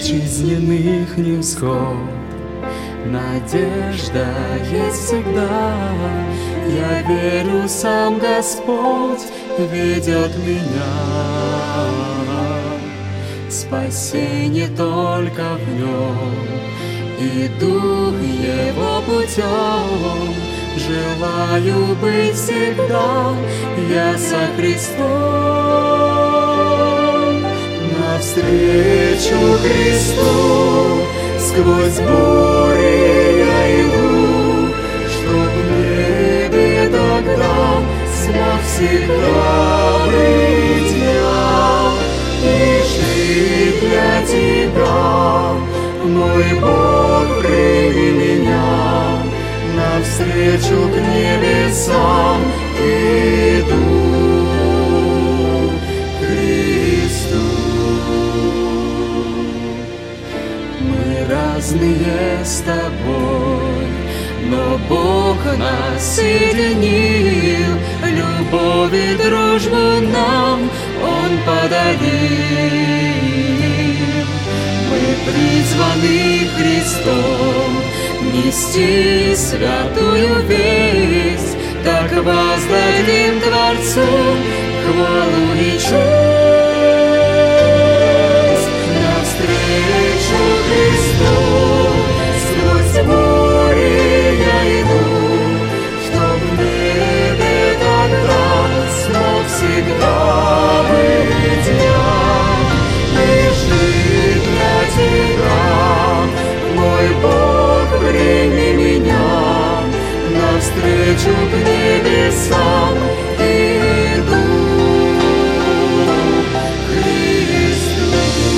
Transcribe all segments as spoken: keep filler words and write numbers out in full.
жизненных невзгод надежда есть всегда. Я верю, сам Господь ведет меня. Спасение только в Нем, иду Его путем. Желаю быть всегда я со Христом. Навстречу Христу сквозь бури я иду, чтоб в небе тогда смог всегда быть я и жить для Тебя, мой Бог, прими меня. Навстречу к небесам иду Христу. Мы разные с Тобой, но Бог нас соединил, любовь и дружбу нам Он подарил. Мы призваны Христом нести святую весть, так воздадим Творцу хвалу и честь. Навстречу Христу сквозь бури я иду, чтоб в небе тогда смог всегда быть я и жить для Тебя, мой Бог, прими меня. Навстречу к небесам иду Христу.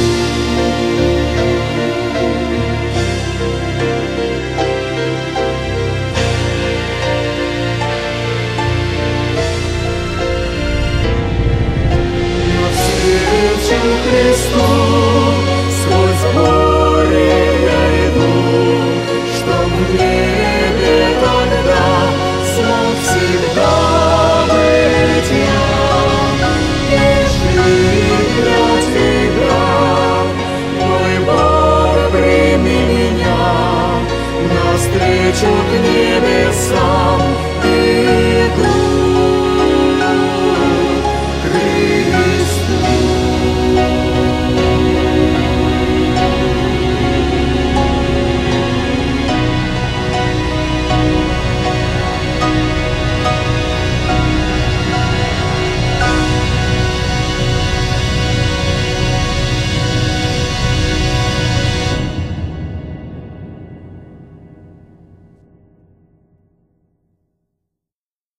Навстречу Христу сквозь бури я иду, чтоб в небе тогда смог всегда быть я и жить для Тебя, мой Бог, прими меня. Навстречу к небесам